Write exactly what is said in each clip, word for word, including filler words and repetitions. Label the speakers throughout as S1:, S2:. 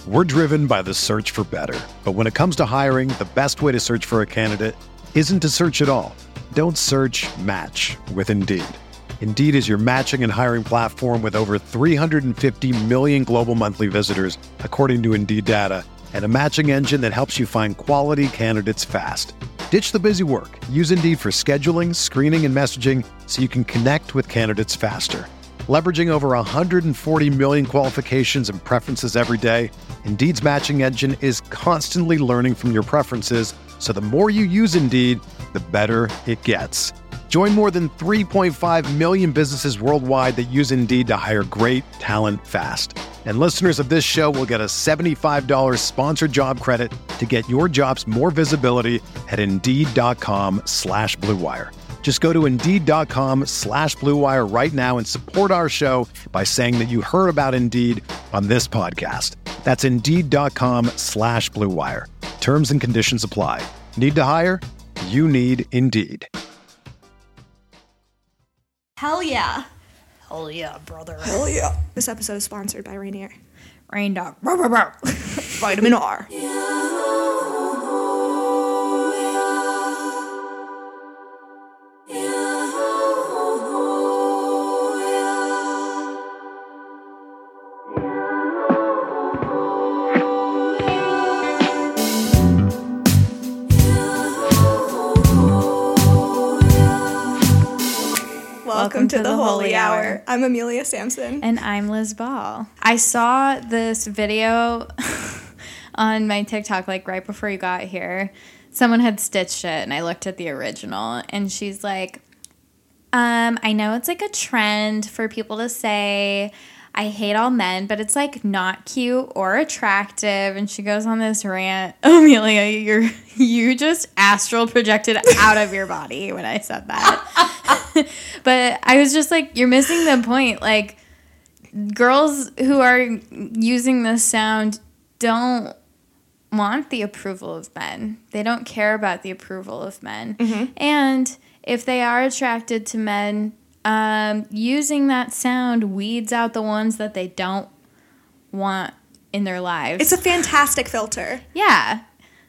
S1: We're driven by the search for better. But when it comes to hiring, the best way to search for a candidate isn't to search at all. Don't search, match with Indeed. Indeed is your matching and hiring platform with over three hundred fifty million global monthly visitors, according to Indeed data, and a matching engine that helps you find quality candidates fast. Ditch the busy work. Use Indeed for scheduling, screening, and messaging so you can connect with candidates faster. Leveraging over one hundred forty million qualifications and preferences every day, Indeed's matching engine is constantly learning from your preferences, so the more you use Indeed, the better it gets. Join more than three point five million businesses worldwide that use Indeed to hire great talent fast. And listeners of this show will get a seventy-five dollars sponsored job credit to get your jobs more visibility at Indeed.com slash Blue Wire. Just go to Indeed.com slash Blue Wire right now and support our show by saying that you heard about Indeed on this podcast. That's Indeed.com slash Blue Wire. Terms and conditions apply. Need to hire? You need Indeed.
S2: Hell yeah.
S3: Hell yeah, brother.
S2: Hell yeah. This episode is sponsored by Rainier.
S3: Rain dog.
S2: Vitamin R. Welcome to, to the, the Holy Hour. Hour. I'm Amelia Sampson.
S3: And I'm Liz Ball. I saw this video on my TikTok, like, right before you got here. Someone had stitched it, and I looked at the original, and she's like, um, I know it's, like, a trend for people to say, I hate all men, but it's, like, not cute or attractive. And she goes on this rant. Oh, Amelia, you're, you just astral projected out of your body when I said that. But I was just like, you're missing the point. Like, girls who are using this sound don't want the approval of men. They don't care about the approval of men. Mm-hmm. And if they are attracted to men, um, using that sound weeds out the ones that they don't want in their lives.
S2: It's a fantastic filter.
S3: Yeah.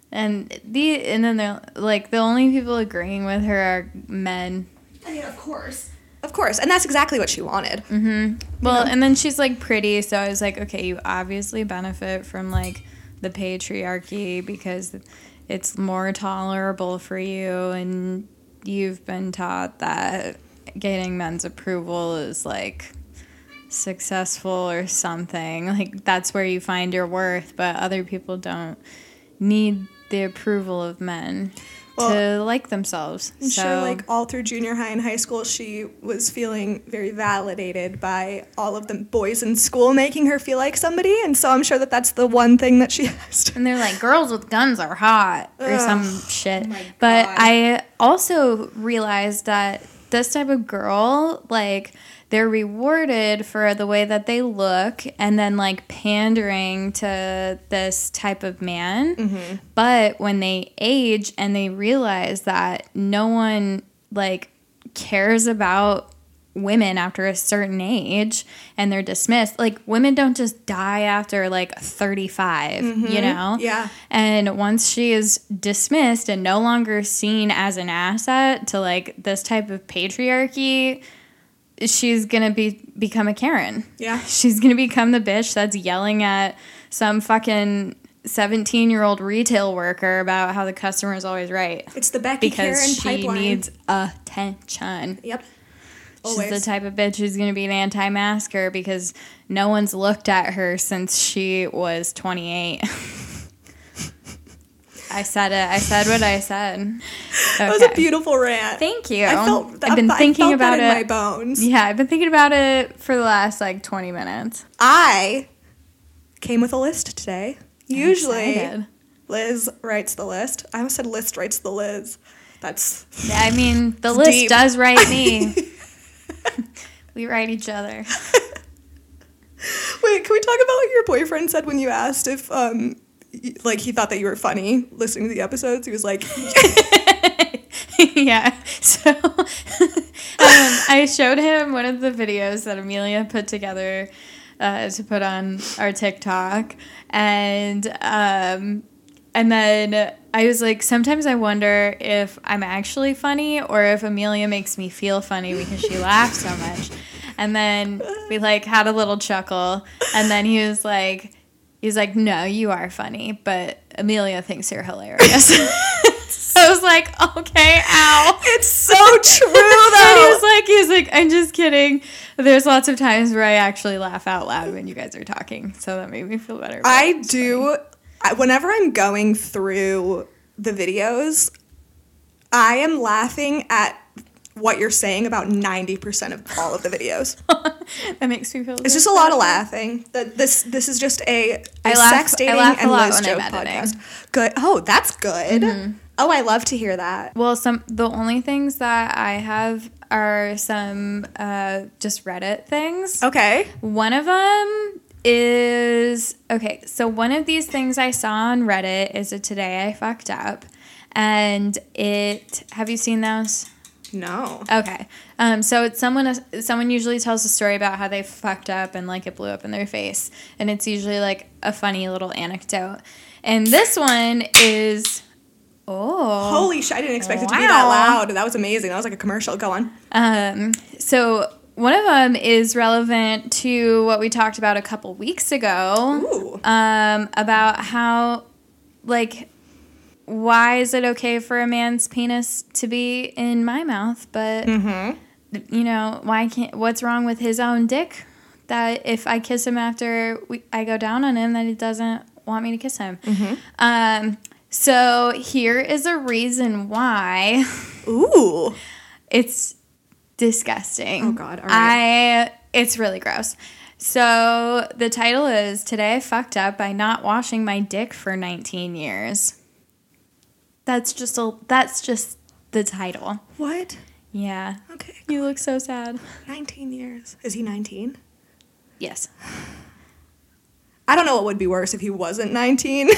S3: And the and then they're like, the only people agreeing with her are men.
S2: I mean, of course. Of course. And that's exactly what she wanted.
S3: Mm-hmm. Well, you know? And then she's, like, pretty. So I was like, okay, you obviously benefit from, like, the patriarchy because it's more tolerable for you. And you've been taught that getting men's approval is, like, successful or something. Like, that's where you find your worth. But other people don't need the approval of men. Well, to like themselves.
S2: I'm
S3: so.
S2: sure, like, all through junior high and high school, she was feeling very validated by all of the boys in school making her feel like somebody, and so I'm sure that that's the one thing that she has to...
S3: And they're like, girls with guns are hot, or Ugh. some shit.
S2: Oh
S3: but I also realized that this type of girl, like... they're rewarded for the way that they look and then, like, pandering to this type of man. Mm-hmm. But when they age and they realize that no one, like, cares about women after a certain age and they're dismissed, like, women don't just die after, like, thirty-five, mm-hmm. you know?
S2: Yeah.
S3: And once she is dismissed and no longer seen as an asset to, like, this type of patriarchy... she's going to be become a Karen.
S2: Yeah.
S3: She's going to become the bitch that's yelling at some fucking seventeen-year-old retail worker about how the customer is always right.
S2: It's the Becky
S3: because
S2: Karen
S3: she
S2: pipeline.
S3: needs attention.
S2: Yep.
S3: Always. She's the type of bitch who's going to be an anti-masker because no one's looked at her since she was twenty-eight. I said it. I said what I said. Okay.
S2: That was a beautiful rant.
S3: Thinking you.
S2: I felt that,
S3: I've been thinking
S2: I felt
S3: about
S2: that in
S3: it.
S2: my bones.
S3: Yeah, I've been thinking about it for the last like twenty minutes.
S2: I came with a list today.
S3: I'm
S2: Usually,
S3: excited.
S2: Liz writes the list. I almost said list writes the Liz. That's.
S3: Yeah, I mean, the list
S2: deep.
S3: does write me. We write each other.
S2: Wait, can we talk about what your boyfriend said when you asked if um. like, he thought that you were funny listening to the episodes? He was like...
S3: Yeah. So, um, I showed him one of the videos that Amelia put together uh, to put on our TikTok. And um, and then I was like, sometimes I wonder if I'm actually funny or if Amelia makes me feel funny because she laughs so much. And then we like had a little chuckle. And then he was like, he was like, no, you are funny, but Amelia thinks you're hilarious. I was like, okay, ow.
S2: It's so true, though.
S3: And he was like, he was like, I'm just kidding. There's lots of times where I actually laugh out loud when you guys are talking, so that made me feel better.
S2: I do. I, whenever I'm going through the videos, I am laughing at what you're saying about ninety percent of all of the videos.
S3: That makes me feel
S2: It's just a lot of laughing. The, this this is just a, a
S3: I laugh,
S2: sex dating
S3: I laugh
S2: and
S3: a lot
S2: Liz
S3: when
S2: joke
S3: I'm editing.
S2: podcast. Good. Oh, that's good.
S3: Mm-hmm.
S2: Oh, I love to hear that.
S3: Well, some the only things that I have are some uh, just Reddit things.
S2: Okay.
S3: One of them is okay. So one of these things I saw on Reddit is a Today I Fucked Up, and it. Have you seen those?
S2: No.
S3: Okay. Um, so it's someone someone usually tells a story about how they fucked up and like it blew up in their face, and it's usually like a funny little anecdote. And this one is oh
S2: Holy shit! I didn't expect it to be
S3: wow.
S2: that loud. That was amazing. That was like a commercial. Go on.
S3: Um, so one of them is relevant to what we talked about a couple weeks ago.
S2: Ooh.
S3: Um, about how like. Why is it okay for a man's penis to be in my mouth, but,
S2: Mm-hmm.
S3: you know, why can't, what's wrong with his own dick that if I kiss him after we, I go down on him, that he doesn't want me to kiss him?
S2: Mm-hmm.
S3: Um, so here is a reason why.
S2: Ooh.
S3: It's disgusting.
S2: Oh, God. All right.
S3: I, it's really gross. So the title is, Today I Fucked Up by Not Washing My Dick for nineteen years. That's just a. That's just the title.
S2: What?
S3: Yeah.
S2: Okay.
S3: You look so sad.
S2: nineteen years. Is he nineteen?
S3: Yes.
S2: I don't know what would be worse if he wasn't nineteen.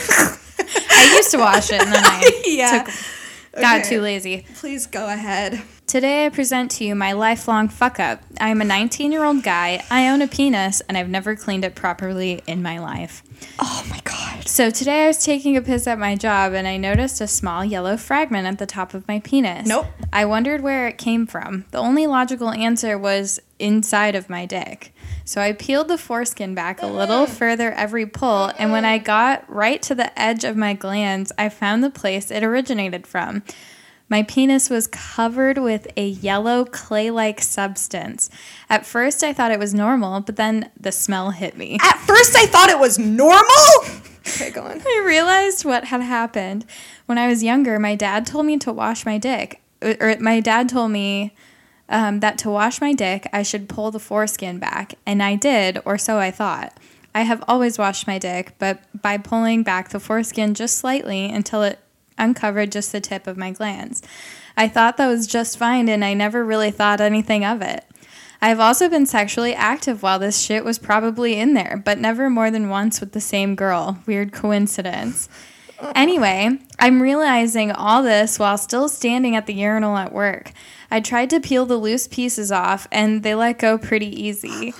S3: I used to wash it and then I
S2: yeah.
S3: took, got
S2: Okay.
S3: too lazy.
S2: Please go ahead.
S3: Today I present to you my lifelong fuck up. I am a nineteen-year-old guy. I own a penis and I've never cleaned it properly in my life.
S2: Oh my God.
S3: So today I was taking a piss at my job and I noticed a small yellow fragment at the top of my penis.
S2: Nope.
S3: I wondered where it came from. The only logical answer was inside of my dick. So I peeled the foreskin back a little further every pull, and when I got right to the edge of my glands, I found the place it originated from. My penis was covered with a yellow clay-like substance. At first, I thought it was normal, but then the smell hit me.
S2: At first, I thought it was normal. Okay, go on.
S3: I realized what had happened. When I was younger, my dad told me to wash my dick. Or my dad told me um, that to wash my dick, I should pull the foreskin back. And I did, or so I thought. I have always washed my dick, but by pulling back the foreskin just slightly until it uncovered just the tip of my glands. I thought that was just fine, and I never really thought anything of it. I've also been sexually active while this shit was probably in there, but never more than once with the same girl. Weird coincidence. Anyway, I'm realizing all this while still standing at the urinal at work. I tried to peel the loose pieces off, and they let go pretty easy.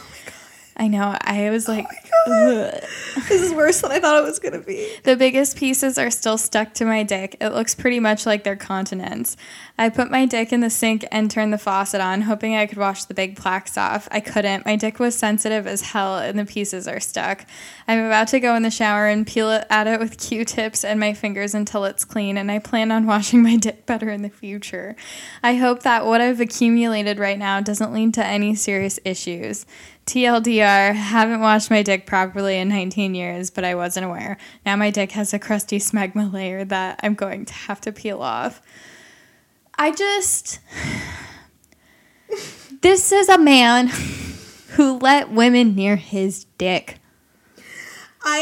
S3: I know. I was like, ugh.
S2: This is worse than I thought it was going to be.
S3: The biggest pieces are still stuck to my dick. It looks pretty much like they're continents. I put my dick in the sink and turned the faucet on, hoping I could wash the big plaques off. I couldn't. My dick was sensitive as hell, and the pieces are stuck. I'm about to go in the shower and peel it at it with Q-tips and my fingers until it's clean, and I plan on washing my dick better in the future. I hope that what I've accumulated right now doesn't lead to any serious issues. T L D R, haven't washed my dick properly in nineteen years, but I wasn't aware. Now my dick has a crusty smegma layer that I'm going to have to peel off. I just... This is a man who let women near his dick.
S2: I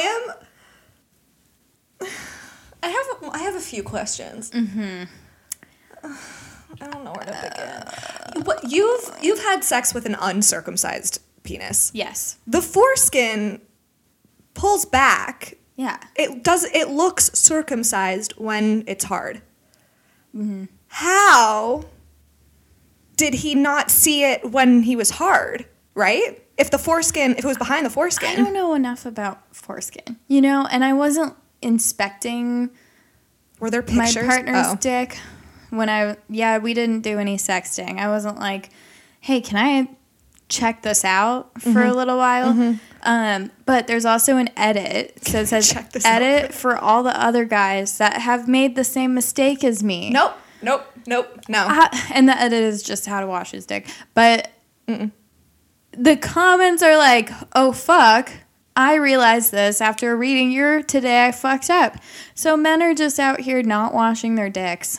S2: am... I have, I have a few questions.
S3: Mm-hmm.
S2: I don't know where to begin. What, you've, you've had sex with an uncircumcised penis.
S3: Yes.
S2: The foreskin pulls back.
S3: Yeah.
S2: It does. It looks circumcised when it's hard.
S3: Mm-hmm.
S2: How did he not see it when he was hard? Right? if the foreskin, if it was behind the
S3: I
S2: foreskin.
S3: don't know enough about foreskin, you know, and I wasn't inspecting
S2: Were there pictures?
S3: my partner's
S2: Oh.
S3: dick when I, yeah, we didn't do any sexting. I wasn't like, hey, can I check this out for
S2: Mm-hmm.
S3: a little while? Mm-hmm. Um, but there's also an edit. So it says
S2: Check this out.
S3: edit for all the other guys that have made the same mistake as me.
S2: Nope, nope, nope, no.
S3: I- and the edit is just how to wash his dick. But Mm-mm. the comments are like, oh, fuck. I realized this after reading your Today I Fucked Up. So men are just out here not washing their dicks.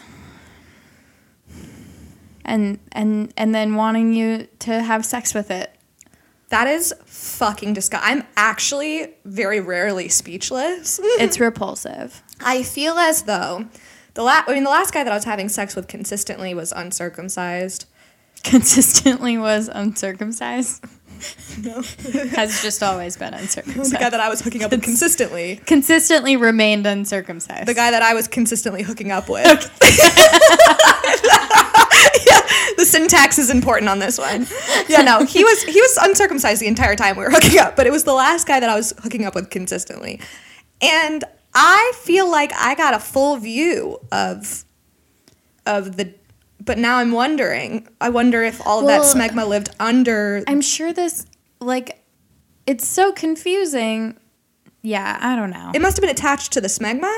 S3: And and and then wanting you to have sex with it.
S2: That is fucking disgusting. I'm actually very rarely speechless.
S3: It's repulsive.
S2: I feel as though the la- I mean, the last guy that I was having sex with consistently was uncircumcised.
S3: Consistently was uncircumcised.
S2: No.
S3: Has just always been uncircumcised.
S2: The guy that I was hooking up with consistently.
S3: Consistently remained uncircumcised.
S2: The guy that I was consistently hooking up with. Yeah, the syntax is important on this one. Yeah, no, he was he was uncircumcised the entire time we were hooking up, but it was the last guy that I was hooking up with consistently. And I feel like I got a full view of of the but now I'm wondering. I wonder if all of
S3: Well,
S2: that smegma lived under
S3: I'm sure this, like, it's so confusing. Yeah, I don't know.
S2: It must have been attached to the smegma.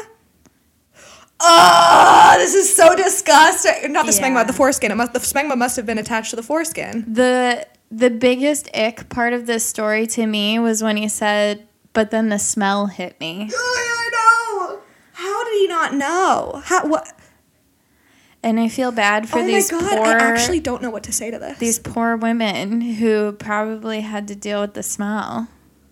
S2: Oh, this is so disgusting. Not the
S3: Yeah.
S2: smegma, the foreskin. It must, the smegma must have been attached to the foreskin.
S3: The the biggest ick part of this story to me was when he said, but then the smell hit me.
S2: I know. How did he not know? How what?
S3: And I feel bad for
S2: Oh
S3: these
S2: my god,
S3: poor
S2: I actually don't know what to say to this.
S3: these poor women who probably had to deal with the smell.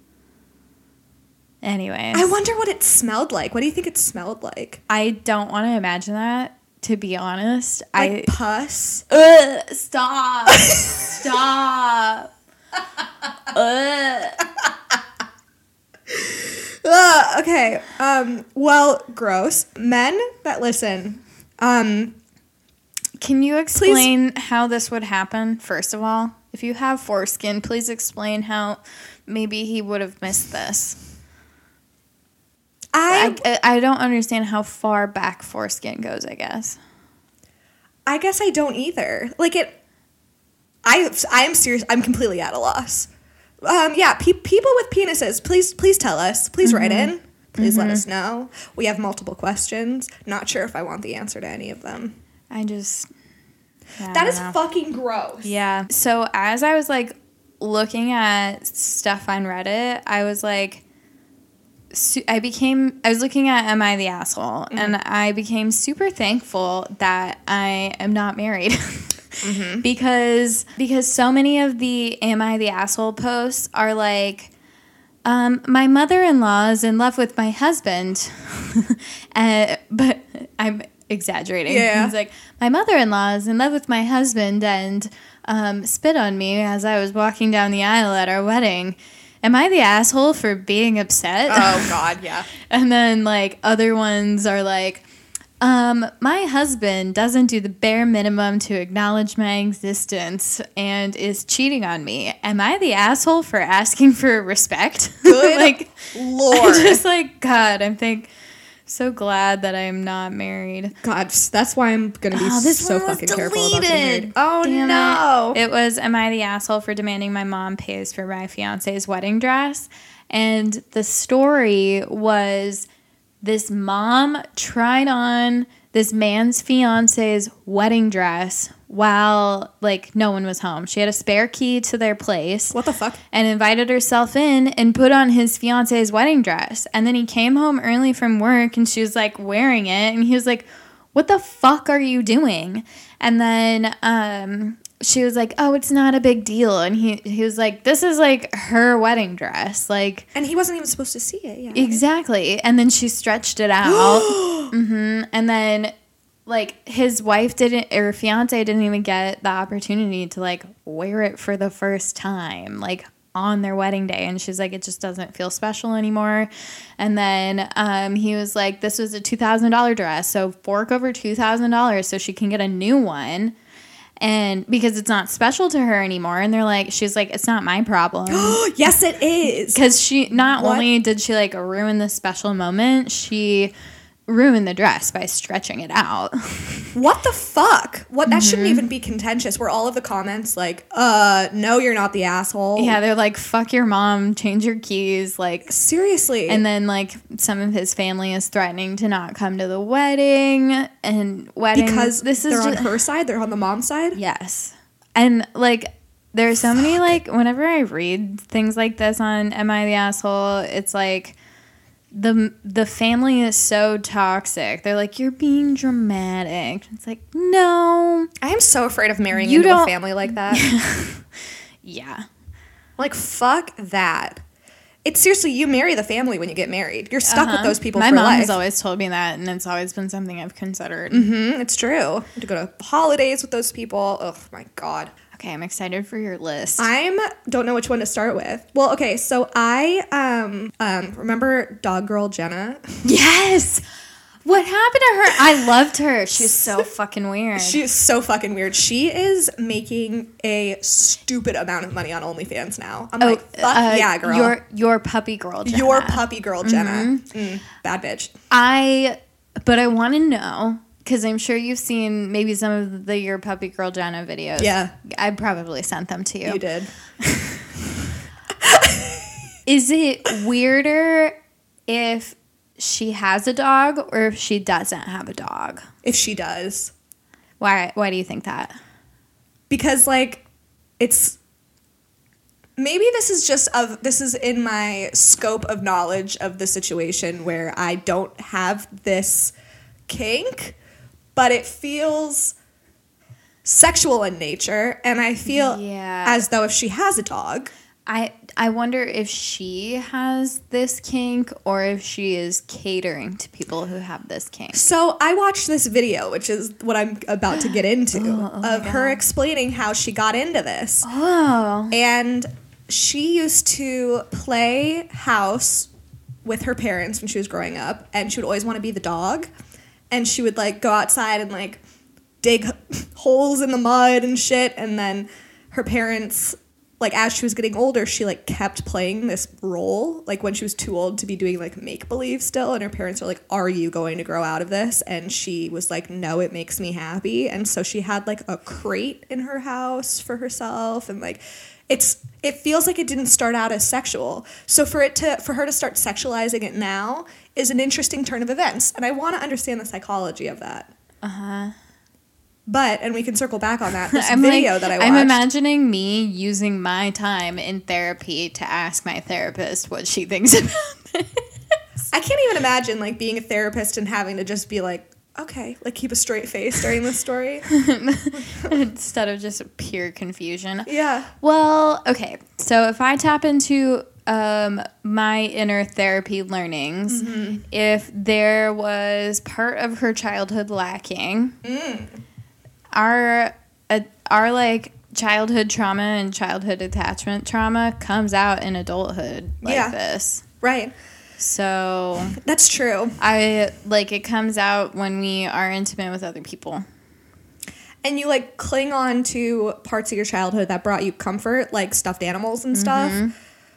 S3: Anyways.
S2: I wonder what it smelled like. What do you think it smelled like?
S3: I don't want to imagine that, to be honest.
S2: Like
S3: I
S2: pus?
S3: Ugh, stop. Stop. Ugh.
S2: Ugh, okay. Um, well, gross. Men that listen. Um,
S3: Can you explain how this would happen, first of all? If you have foreskin, please explain how maybe he would have missed this.
S2: I,
S3: I, I don't understand how far back foreskin goes, I guess.
S2: I guess I don't either. Like it, I, I am serious. I'm completely at a loss. Um, yeah, pe- people with penises, please, please tell us. Please write in. Please let us know. We have multiple questions. Not sure if I want the answer to any of them.
S3: I just... yeah, I
S2: That
S3: don't
S2: is
S3: know.
S2: fucking gross.
S3: Yeah. So as I was like looking at stuff on Reddit, I was like, su- I became, I was looking at Am I the Asshole?
S2: Mm-hmm.
S3: And I became super thankful that I am not married.
S2: Mm-hmm.
S3: because because so many of the Am I the Asshole posts are like, um, my mother-in-law is in love with my husband. uh, but I'm exaggerating.
S2: Yeah.
S3: It's like, my mother-in-law is in love with my husband and um, spit on me as I was walking down the aisle at our wedding. Am I the asshole for being upset?
S2: Oh, God, yeah.
S3: And then, like, other ones are like, um, my husband doesn't do the bare minimum to acknowledge my existence and is cheating on me. Am I the asshole for asking for respect?
S2: Good
S3: like,
S2: Lord.
S3: I'm just like, God, I'm think so glad that I'm not married.
S2: God, that's why I'm going to be
S3: Oh, this
S2: so
S3: one was
S2: fucking careful about getting married.
S3: deleted.
S2: Oh,
S3: Damn
S2: no.
S3: It. it was, am I the asshole for demanding my mom pays for my fiance's wedding dress? And the story was this mom tried on this man's fiance's wedding dress while, like, no one was home. She had a spare key to their place.
S2: What the fuck?
S3: And invited herself in and put on his fiance's wedding dress. And then he came home early from work and she was like wearing it. And he was like, what the fuck are you doing? And then um, she was like, oh, it's not a big deal. And he, he was like, this is like her wedding dress. Like,
S2: And he wasn't even supposed to see it. Yeah.
S3: exactly. And then she stretched it out. hmm And then, like, his wife didn't, or fiance didn't even get the opportunity to, like, wear it for the first time, like, on their wedding day. And she's like, it just doesn't feel special anymore. And then um, he was like, this was a two thousand dollars dress, so fork over two thousand dollars so she can get a new one. And because it's not special to her anymore. And they're like, she's like, it's not my problem.
S2: Yes, it is.
S3: Because she, not
S2: What?
S3: only did she like ruin this special moment, she ruined the dress by stretching it out.
S2: What the fuck? What? That shouldn't even be contentious. Were all of the comments like, uh, no, you're not the asshole?
S3: Yeah, they're like, fuck your mom, change your keys. Like,
S2: Seriously.
S3: and then like some of his family is threatening to not come to the wedding. And wedding.
S2: because
S3: this is
S2: they're on
S3: ju-
S2: her side, they're on the mom's side?
S3: Yes. And like there's so many like whenever I read things like this on Am I the Asshole, it's like the the family is so toxic. They're like, you're being dramatic. It's like, no.
S2: I am so afraid of marrying
S3: You
S2: into a
S3: don't-
S2: family like that.
S3: Yeah.
S2: Like, fuck that. It's seriously, you marry the family when you get married. You're stuck with
S3: Uh-huh.
S2: those people
S3: My
S2: for
S3: mom
S2: life.
S3: has always told me that, and it's always been something I've considered.
S2: Mm, it's true. To go to holidays with those people. Oh my god.
S3: Okay, I'm excited for your list.
S2: I'm don't know which one to start with. Well, okay, so I um um remember Dog Girl Jenna.
S3: Yes. What happened to her? I loved her. She was so fucking weird.
S2: She's so fucking weird. She is making a stupid amount of money on OnlyFans now. I'm like, fuck
S3: uh,
S2: yeah, girl.
S3: Your your puppy girl, Jenna.
S2: Your puppy girl, Jenna. Mm, bad bitch.
S3: I, but I want to know because I'm sure you've seen maybe some of the your puppy girl Jenna videos.
S2: Yeah.
S3: I probably sent them to you.
S2: You did.
S3: Is it weirder if she has a dog or if she doesn't have a dog?
S2: If she does.
S3: Why? Why do you think that?
S2: Because like it's maybe this is just of this is in my scope of knowledge of the situation where I don't have this kink, but it feels sexual in nature, and I feel
S3: Yeah.
S2: as though if she has a dog,
S3: I I wonder if she has this kink or if she is catering to people who have this kink.
S2: so I watched this video, which is what I'm about to get into,
S3: Oh, oh my
S2: of her
S3: God.
S2: explaining how she got into this.
S3: Oh.
S2: And she used to play house with her parents when she was growing up, and she would always want to be the dog. And she would like go outside and like dig holes in the mud and shit. And then her parents, like as she was getting older, she like kept playing this role, like when she was too old to be doing like make believe still. And her parents were like, "Are you going to grow out of this?" And she was like, "No, it makes me happy." And so she had like a crate in her house for herself, and like it's it feels like it didn't start out as sexual. So for it to for her to start sexualizing it now is an interesting turn of events, and I want to understand the psychology of that.
S3: Uh-huh.
S2: But and we can circle back on that. This
S3: I'm
S2: video
S3: like,
S2: that I watched.
S3: I'm imagining me using my time in therapy to ask my therapist what she thinks about this.
S2: I can't even imagine like being a therapist and having to just be like, okay, like keep a straight face during this story.
S3: Instead of just pure confusion.
S2: Yeah.
S3: Well, okay. So if I tap into um, my inner therapy learnings,
S2: Mm-hmm.
S3: if there was part of her childhood lacking,
S2: Mm.
S3: our uh, our like childhood trauma and childhood attachment trauma comes out in adulthood like
S2: Yeah.
S3: this.
S2: Right.
S3: So
S2: That's true.
S3: I like it comes out when we are intimate with other people.
S2: And you like cling on to parts of your childhood that brought you comfort, like stuffed animals and stuff.
S3: Mm-hmm.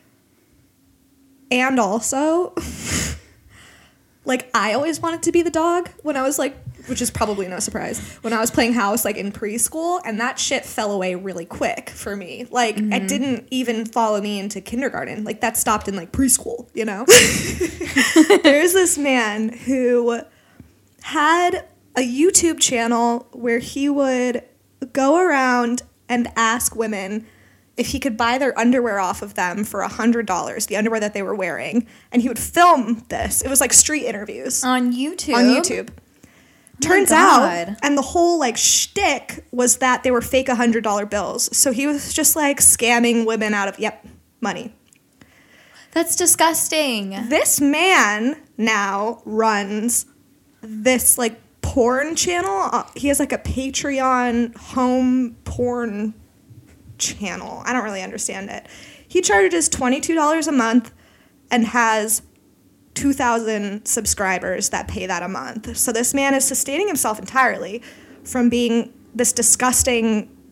S2: And also, like I always wanted to be the dog when I was like, which is probably no surprise, when I was playing house like in preschool, and that shit fell away really quick for me. Like
S3: Mm-hmm.
S2: it didn't even follow me into kindergarten. Like that stopped in like preschool, you know? There's this man who had a YouTube channel where he would go around and ask women if he could buy their underwear off of them for one hundred dollars, the underwear that they were wearing. And he would film this. It was like street interviews
S3: On YouTube?
S2: on YouTube. Turns
S3: God.
S2: out, and the whole like shtick was that they were fake one hundred dollar bills. So he was just like scamming women out of, yep, money.
S3: That's disgusting.
S2: This man now runs this like porn channel. Uh, he has like a Patreon home porn channel. I don't really understand it. He charges twenty-two dollars a month and has two thousand subscribers that pay that a month. So this man is sustaining himself entirely from being this disgusting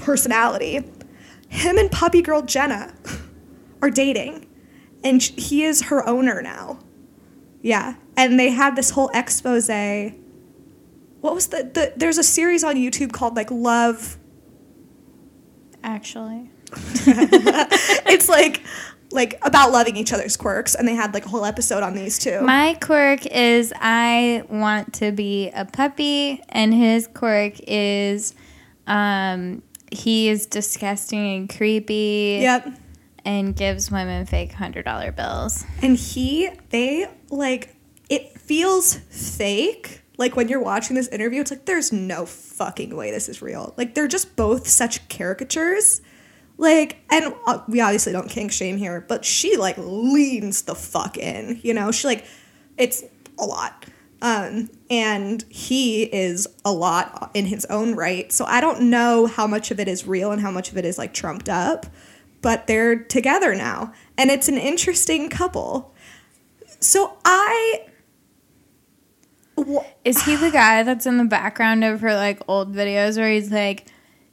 S2: personality. Him and puppy girl Jenna are dating, and sh- he is her owner now. Yeah, and they had this whole expose. What was the, the there's a series on YouTube called like Love.
S3: Actually.
S2: It's like like about loving each other's quirks, and they had like a whole episode on these two.
S3: My quirk is I want to be a puppy, and his quirk is um, he is disgusting and creepy.
S2: Yep.
S3: And gives women fake one hundred dollar bills.
S2: And he, they, like, it feels fake. Like, when you're watching this interview, it's like, there's no fucking way this is real. Like, they're just both such caricatures. Like, and uh, we obviously don't kink shame here, but she, like, leans the fuck in, you know? She, like, it's a lot. Um, and he is a lot in his own right. So I don't know how much of it is real and how much of it is, like, trumped up. But they're together now, and it's an interesting couple. So I... Wh-
S3: Is he the guy that's in the background of her, like, old videos where he's like,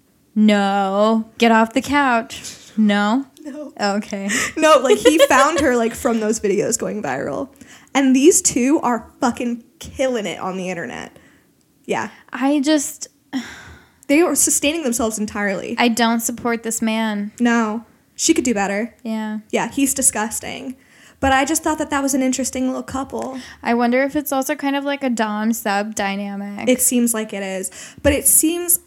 S3: no, get off the couch? No?
S2: No.
S3: Okay.
S2: No, like, he found her, like, from those videos going viral. And these two are fucking killing it on the internet. Yeah.
S3: I just...
S2: They are sustaining themselves entirely.
S3: I don't support this man.
S2: No. She could do better.
S3: Yeah.
S2: Yeah, he's disgusting. But I just thought that that was an interesting little couple.
S3: I wonder if it's also kind of like a dom-sub dynamic.
S2: It seems like it is. But it seems...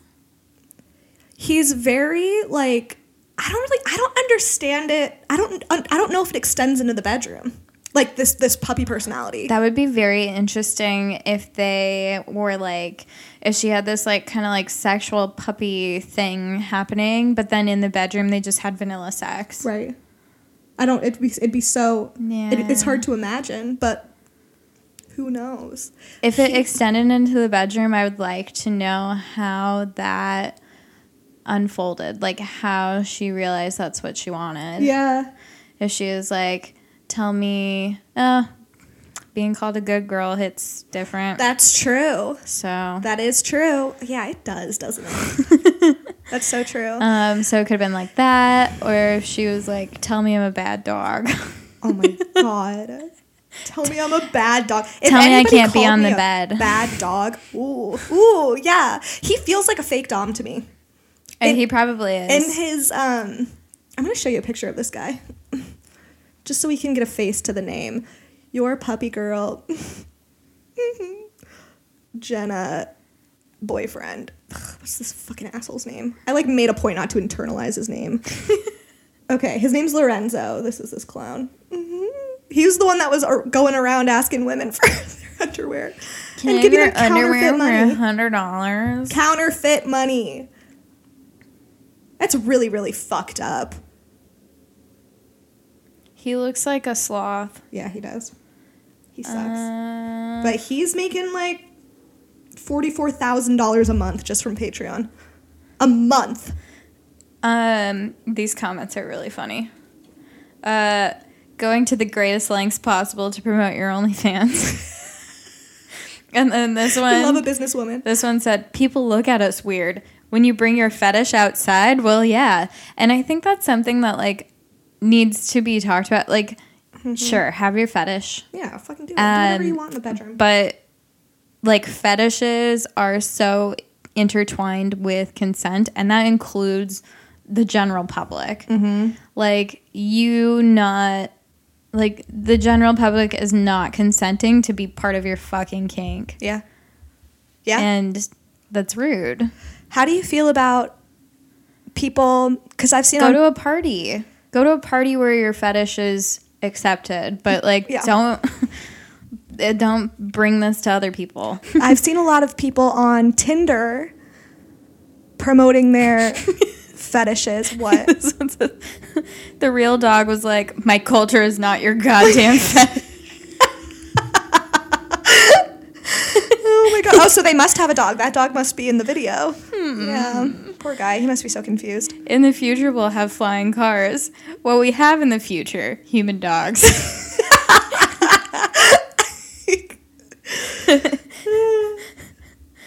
S2: He's very, like... I don't really... I don't understand it. I don't I don't know if it extends into the bedroom. Like, this, this puppy personality.
S3: That would be very interesting if they were, like... If she had this, like, kind of, like, sexual puppy thing happening, but then in the bedroom they just had vanilla sex.
S2: Right. I don't... It'd be, it'd be so...
S3: Yeah.
S2: It, it's hard to imagine, but who knows?
S3: If it
S2: He-
S3: extended into the bedroom, I would like to know how that unfolded. Like, how she realized that's what she wanted.
S2: Yeah.
S3: If she was like, tell me... Uh, being called a good girl hits different.
S2: That's true.
S3: So...
S2: That is true. Yeah, it does, doesn't it? That's so true.
S3: Um, so it could have been like that, or if she was like, tell me I'm a bad dog.
S2: Oh my God. Tell me I'm a bad dog. If
S3: Tell me I
S2: anybody
S3: can't be
S2: called
S3: on
S2: me
S3: the
S2: a
S3: bed.
S2: Bad dog. Ooh. Ooh, yeah. He feels like a fake dom to me.
S3: And
S2: In-
S3: he probably is.
S2: In his, um, I'm going to show you a picture of this guy. Just so we can get a face to the name. Your puppy girl, Jenna, boyfriend. Ugh, what's this fucking asshole's name? I, like, made a point not to internalize his name. Okay, his name's Lorenzo. This is this clown. Mm-hmm. He was the one that was ar- going around asking women for their underwear.
S3: Can
S2: and
S3: I
S2: giving her
S3: get underwear
S2: counterfeit
S3: for
S2: money.
S3: one hundred dollars?
S2: Counterfeit money. That's really, really fucked up.
S3: He looks like a sloth.
S2: Yeah, he does. He sucks.
S3: Uh,
S2: But he's making like forty-four thousand dollars a month just from Patreon. A month.
S3: um, these comments are really funny. Uh, going to the greatest lengths possible to promote your OnlyFans. And then this one.
S2: I love a businesswoman.
S3: This one said, people look at us weird. When you bring your fetish outside, well, yeah. And I think that's something that, like, needs to be talked about. Like, mm-hmm. Sure, have your fetish.
S2: Yeah, fucking do it. Do whatever you want in the bedroom.
S3: But, like, fetishes are so intertwined with consent, and that includes the general public.
S2: Mm-hmm.
S3: Like, you not... Like, the general public is not consenting to be part of your fucking kink.
S2: Yeah. Yeah.
S3: And that's rude.
S2: How do you feel about people... Because I've seen...
S3: Go
S2: on,
S3: to a party. Go to a party where your fetish is accepted. But, like,
S2: Yeah.
S3: don't... don't bring this to other people.
S2: I've seen a lot of people on Tinder promoting their fetishes. What?
S3: This one says, the real dog was like, my culture is not your goddamn fetish.
S2: Oh my god. Oh, so they must have a dog. That dog must be in the video. Hmm. Yeah. Poor guy. He must be so confused.
S3: In the future, we'll have flying cars. What we have in the future, human dogs. People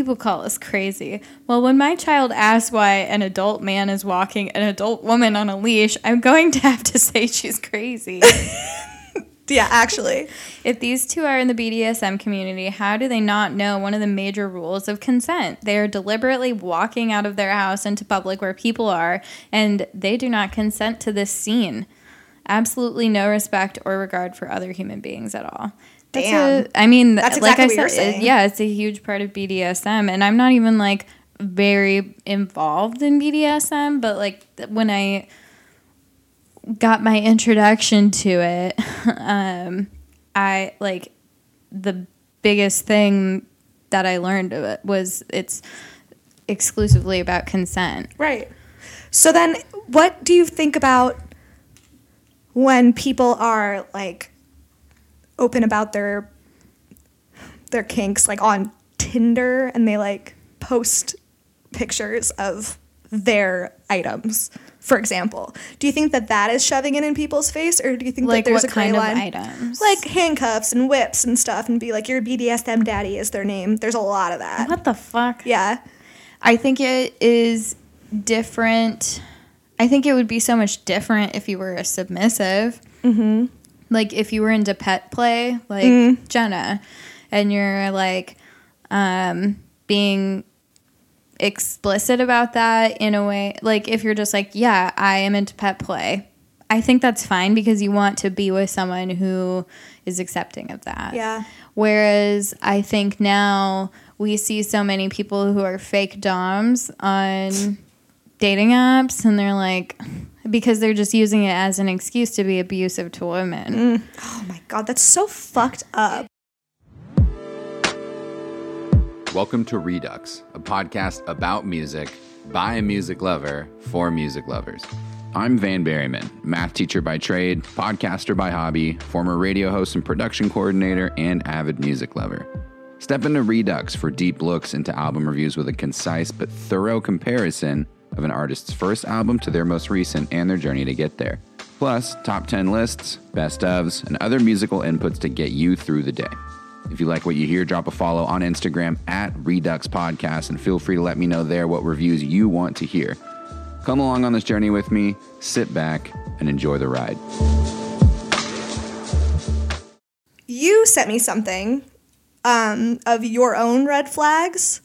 S3: people call us crazy. Well, when my child asks why an adult man is walking an adult woman on a leash, I'm going to have to say she's crazy.
S2: Yeah, actually.
S3: If these two are in the B D S M community, how do they not know one of the major rules of consent? They are deliberately walking out of their house into public where people are, and they do not consent to this scene. Absolutely no respect or regard for other human beings at all. That's
S2: Damn.
S3: A, I mean,
S2: That's
S3: like
S2: exactly
S3: I
S2: what
S3: said,
S2: you're saying.
S3: it, yeah, it's a huge part of B D S M, and I'm not even like very involved in B D S M, but like when I got my introduction to it, um, I like the biggest thing that I learned of it was it's exclusively about consent.
S2: Right. So then what do you think about when people are like open about their their kinks, like on Tinder, and they like post pictures of their items, for example? Do you think that that is shoving it in people's face, or do you think
S3: Like
S2: that there's
S3: what
S2: a gray
S3: kind
S2: line?
S3: of items?
S2: Like handcuffs and whips and stuff, and be like, your B D S M daddy is their name. There's a lot of that.
S3: What the fuck?
S2: Yeah.
S3: I think it is different. I think it would be so much different if you were a submissive. Mm-hmm. Like if you were into pet play, like mm. Jenna, and you're like um, being explicit about that in a way. Like if you're just like, yeah, I am into pet play. I think that's fine because you want to be with someone who is accepting of that.
S2: Yeah.
S3: Whereas I think now we see so many people who are fake doms on dating apps, and they're like, because they're just using it as an excuse to be abusive to women.
S2: Mm. Oh my God, that's so fucked up.
S4: Welcome to Redux, a podcast about music, by a music lover, for music lovers. I'm Van Berryman, math teacher by trade, podcaster by hobby, former radio host and production coordinator, and avid music lover. Step into Redux for deep looks into album reviews with a concise but thorough comparison of an artist's first album to their most recent and their journey to get there. Plus, top ten lists, best ofs, and other musical inputs to get you through the day. If you like what you hear, drop a follow on Instagram at Redux Podcast, and feel free to let me know there what reviews you want to hear. Come along on this journey with me, sit back, and enjoy the ride.
S2: You sent me something um, of your own red flags.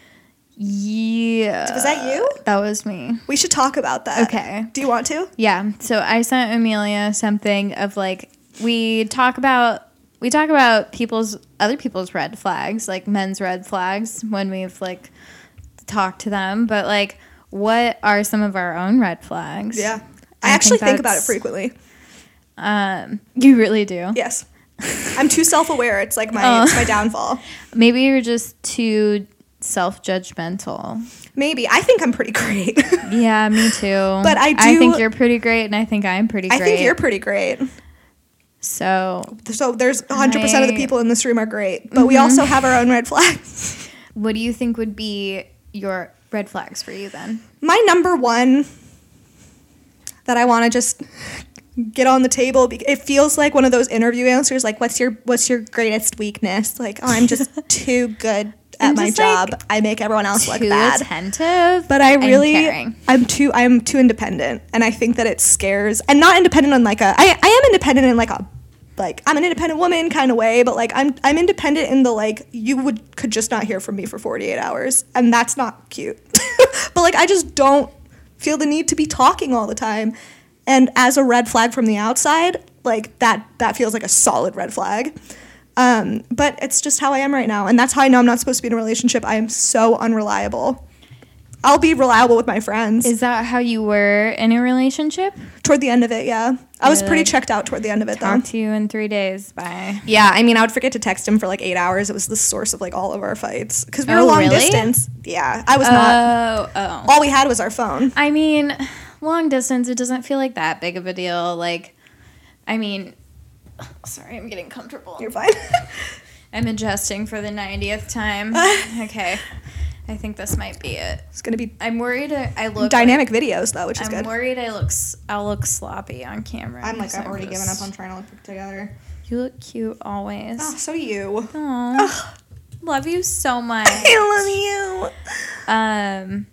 S3: Yeah.
S2: Was that you?
S3: That was me.
S2: We should talk about that.
S3: Okay.
S2: Do you want to?
S3: Yeah. So I sent Amelia something of like, we talk about we talk about people's other people's red flags, like men's red flags when we've like talked to them, but like what are some of our own red flags?
S2: Yeah. I, I actually think, think about it frequently.
S3: Um, you really do?
S2: Yes. I'm too self-aware. It's like my
S3: oh.
S2: it's my downfall.
S3: Maybe you're just too self-judgmental.
S2: Maybe. I think I'm pretty great.
S3: Yeah, me too.
S2: But I do
S3: I think you're pretty great, and I think I'm pretty great.
S2: I think you're pretty great.
S3: So
S2: So there's one hundred percent I, of the people in this room are great, but mm-hmm. we also have our own red flags.
S3: What do you think would be your red flags for you then?
S2: My number one that I want to just get on the table, it feels like one of those interview answers, like what's your what's your greatest weakness? Like, oh, I'm just too good at my job. Like, I make everyone else look bad.
S3: Too attentive.
S2: But I really,
S3: and caring.
S2: I'm too, I'm too independent, and I think that it scares. And not independent on like a, I, I am independent in like a, like I'm an independent woman kind of way, but like I'm, I'm independent in the like you would could just not hear from me for forty-eight hours, and that's not cute. But like I just don't feel the need to be talking all the time, and as a red flag from the outside, like that, that feels like a solid red flag. Um, but it's just how I am right now. And that's how I know I'm not supposed to be in a relationship. I am so unreliable. I'll be reliable with my friends.
S3: Is that how you were in a relationship?
S2: Toward the end of it, yeah. I was pretty checked out toward the end of it, though.
S3: Talk to you in three days. Bye.
S2: Yeah, I mean, I would forget to text him for like eight hours. It was the source of like all of our fights. Because we were
S3: oh,
S2: long
S3: really?
S2: distance. Yeah, I was
S3: oh,
S2: not.
S3: Oh,
S2: all we had was our phone.
S3: I mean, long distance, it doesn't feel like that big of a deal. Like, I mean... Sorry, I'm getting comfortable.
S2: You're fine.
S3: I'm adjusting for the ninetieth time. Okay. I think this might be it.
S2: It's going to be...
S3: I'm worried I, I look...
S2: Dynamic like, videos, though, which is
S3: I'm
S2: good.
S3: I'm worried I look, I'll look sloppy on camera.
S2: I'm like, I've already
S3: just,
S2: given up on trying to look together.
S3: You look cute always.
S2: Oh, so you.
S3: Aww. Love you so much.
S2: I love you.
S3: Um,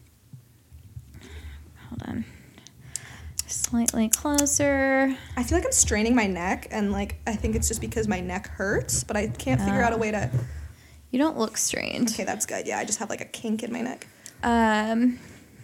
S3: hold on. Slightly closer.
S2: I feel like I'm straining my neck, and like I think it's just because my neck hurts, but I can't figure
S3: Oh.
S2: out a way to.
S3: You don't look strained.
S2: Okay, that's good. Yeah, I just have like a kink in my neck.
S3: Um,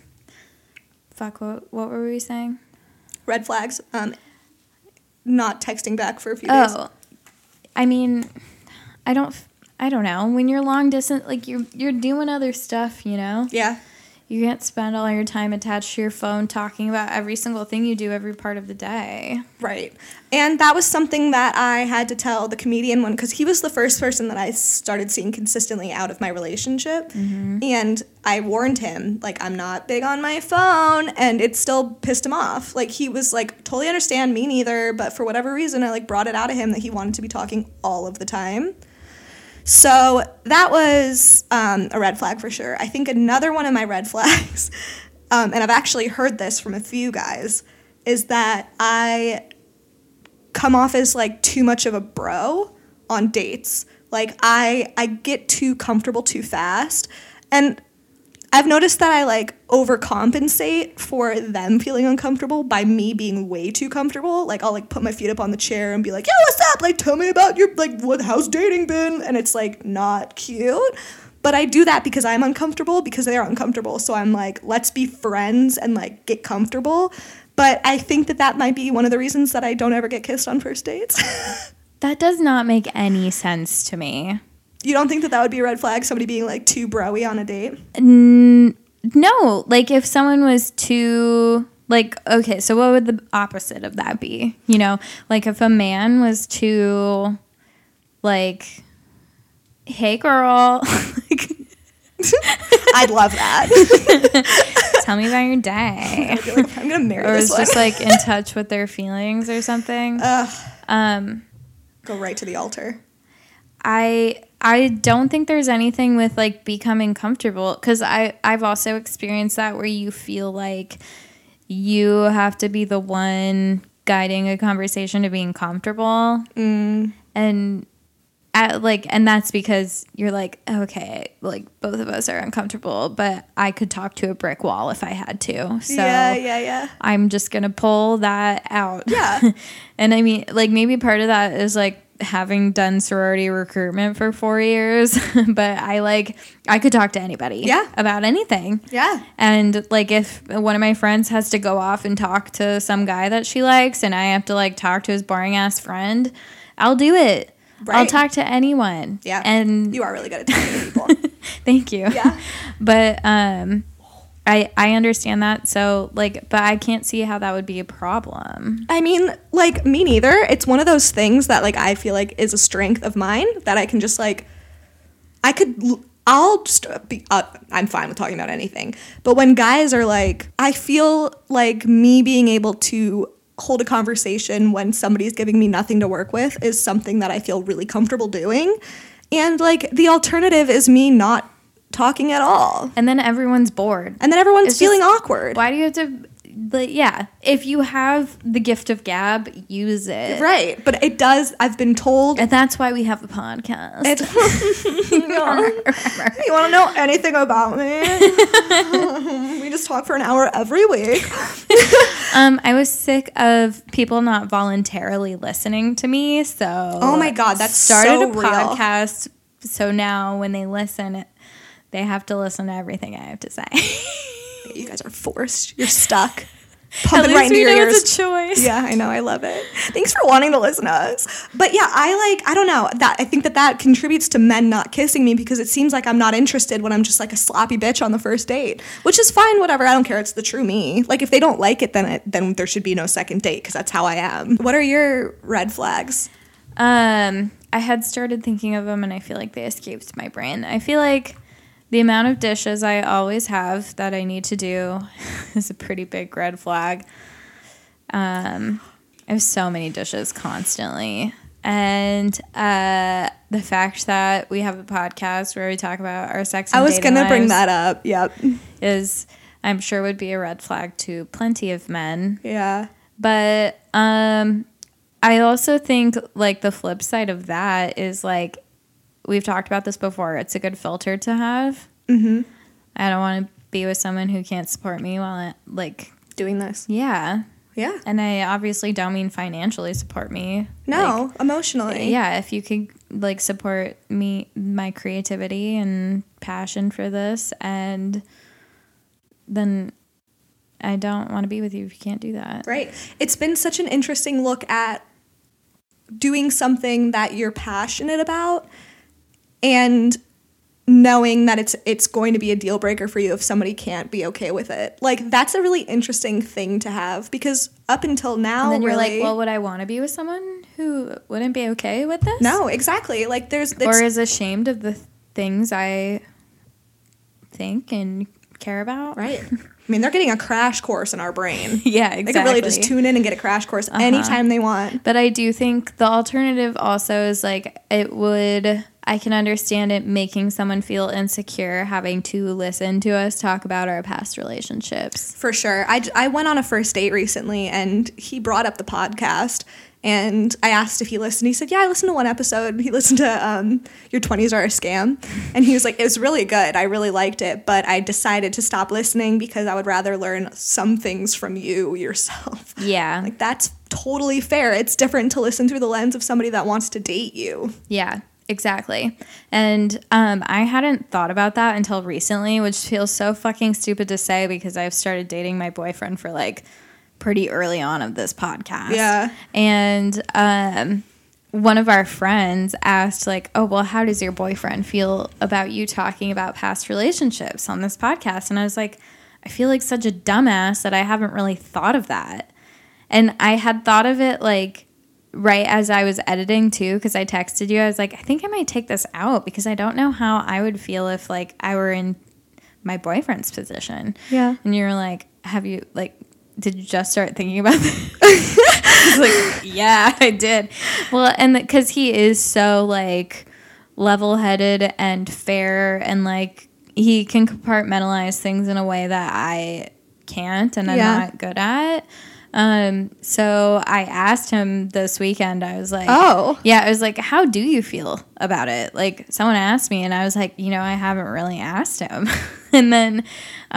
S3: fuck, what, what were we saying?
S2: Red flags. Um, not texting back for a few days.
S3: Oh, I mean, I don't, I don't know. When you're long distance, like you're, you're doing other stuff, you know?
S2: Yeah.
S3: You can't spend all your time attached to your phone talking about every single thing you do every part of the day.
S2: Right. And that was something that I had to tell the comedian one, because he was the first person that I started seeing consistently out of my relationship. Mm-hmm. And I warned him, like, I'm not big on my phone, and it still pissed him off. Like, he was like, totally understand, me neither, but for whatever reason, I like brought it out of him that he wanted to be talking all of the time. So that was um, a red flag for sure. I think another one of my red flags, um, and I've actually heard this from a few guys, is that I come off as like too much of a bro on dates. Like I I get too comfortable too fast, and I've noticed that I like overcompensate for them feeling uncomfortable by me being way too comfortable. Like I'll like put my feet up on the chair and be like, "Yo, what's up? Like tell me about your like what how's dating been?" And it's like not cute. But I do that because I'm uncomfortable because they're uncomfortable. So I'm like, let's be friends and like get comfortable. But I think that that might be one of the reasons that I don't ever get kissed on first dates.
S3: That does not make any sense to me.
S2: You don't think that that would be a red flag, somebody being like too bro-y on a date?
S3: N- no, like if someone was too, like, okay, so what would the opposite of that be? You know, like if a man was too, like, hey girl, like,
S2: I'd love that.
S3: tell me about your day.
S2: I'd be like, I'm gonna marry
S3: Or
S2: this
S3: was
S2: one.
S3: just like in touch with their feelings or something.
S2: Ugh.
S3: Um,
S2: Go right to the altar.
S3: I I don't think there's anything with like becoming comfortable, because I I've also experienced that where you feel like you have to be the one guiding a conversation to being comfortable,
S2: Mm.
S3: and at, like and that's because you're like, okay, like both of us are uncomfortable, but I could talk to a brick wall if I had to. So
S2: yeah, yeah, yeah.
S3: I'm just gonna pull that out.
S2: Yeah.
S3: And I mean, like maybe part of that is like having done sorority recruitment for four years, but I like I could talk to anybody
S2: Yeah.
S3: about anything.
S2: Yeah.
S3: And like if one of my friends has to go off and talk to some guy that she likes and I have to like talk to his boring ass friend, I'll do it.
S2: Right.
S3: I'll talk to anyone.
S2: Yeah.
S3: And
S2: You are really good at talking to people.
S3: thank you.
S2: Yeah.
S3: But um I I understand that. So like but I can't see how that would be a problem.
S2: I mean, like, me neither. It's one of those things that, like, I feel like is a strength of mine that I can just, like, I could, I'll just be, uh, I'm fine with talking about anything. But when guys are like, I feel like me being able to hold a conversation when somebody's giving me nothing to work with is something that I feel really comfortable doing. And, like, the alternative is me not talking at all.
S3: And then everyone's bored.
S2: And then everyone's
S3: It's
S2: feeling
S3: just-
S2: awkward.
S3: Why do you have to but yeah, if you have the gift of gab, use it.
S2: Right. But it does, I've been told.
S3: And that's why we have the podcast.
S2: It, you want to know anything about me? We just talk for an hour every week.
S3: um, I was sick of people not voluntarily listening to me, so
S2: Oh my God, that's
S3: started
S2: so
S3: a
S2: real.
S3: podcast. So now when they listen, they have to listen to everything I have to say.
S2: You guys are forced. You're stuck.
S3: At
S2: Pumping
S3: least
S2: right into
S3: we
S2: your
S3: know
S2: ears.
S3: it's a choice.
S2: Yeah, I know. I love it. Thanks for wanting to listen to us. But yeah, I like, I don't know. That I think that that contributes to men not kissing me because it seems like I'm not interested when I'm just like a sloppy bitch on the first date, which is fine, whatever. I don't care. It's the true me. Like if they don't like it, then it, then there should be no second date because that's how I am. What are your red flags?
S3: Um, I had started thinking of them and I feel like they escaped my brain. I feel like the amount of dishes I always have that I need to do is a pretty big red flag. Um, I have so many dishes constantly. And uh, the fact that we have a podcast where we talk about our sex and
S2: I was
S3: dating
S2: going to bring
S3: lives
S2: that up. Yep.
S3: is, I'm sure, would be a red flag to plenty of men.
S2: Yeah.
S3: But um, I also think, like, the flip side of that is, like, we've talked about this before. It's a good filter to have. Mm-hmm. I don't want to be with someone who can't support me while I, like
S2: doing this.
S3: Yeah.
S2: Yeah.
S3: And I obviously don't mean financially support me.
S2: No,
S3: like,
S2: emotionally.
S3: Yeah, if you could like support me, my creativity and passion for this, and then I don't want to be with you if you can't do that.
S2: Right. It's been such an interesting look at doing something that you're passionate about and knowing that it's it's going to be a deal breaker for you if somebody can't be okay with it. Like, that's a really interesting thing to have, because up until now,
S3: and then you're
S2: really,
S3: like, well, would I want to be with someone who wouldn't be okay with this?
S2: No, exactly. Like, there's...
S3: Or is ashamed of the th- things I think and care about.
S2: Right. I mean, they're getting a crash course in our brain.
S3: Yeah, exactly.
S2: They can really just tune in and get a crash course uh-huh. anytime they want.
S3: But I do think the alternative also is like, it would, I can understand it making someone feel insecure having to listen to us talk about our past relationships.
S2: For sure. I, I went on a first date recently and he brought up the podcast. And I asked if he listened. He said, yeah, I listened to one episode. He listened to um, Your twenties Are a Scam. And he was like, it was really good. I really liked it. But I decided to stop listening because I would rather learn some things from you yourself.
S3: Yeah.
S2: Like, that's totally fair. It's different to listen through the lens of somebody that wants to date you.
S3: Yeah, exactly. And um, I hadn't thought about that until recently, which feels so fucking stupid to say because I've started dating my boyfriend for like pretty early on of this podcast.
S2: Yeah.
S3: And um, one of our friends asked like, oh, well, how does your boyfriend feel about you talking about past relationships on this podcast? And I was like, I feel like such a dumbass that I haven't really thought of that. And I had thought of it like right as I was editing too, because I texted you. I was like, I think I might take this out because I don't know how I would feel if like I were in my boyfriend's position.
S2: Yeah.
S3: And you were like, have you like, did you just start thinking about this? I was like, yeah, I did. Well, and because he is so like level-headed and fair, and like he can compartmentalize things in a way that I can't and I'm
S2: yeah.
S3: not good at. Um, so I asked him this weekend, I was like,
S2: oh,
S3: yeah, I was like, how do you feel about it? Like, someone asked me and I was like, you know, I haven't really asked him. And then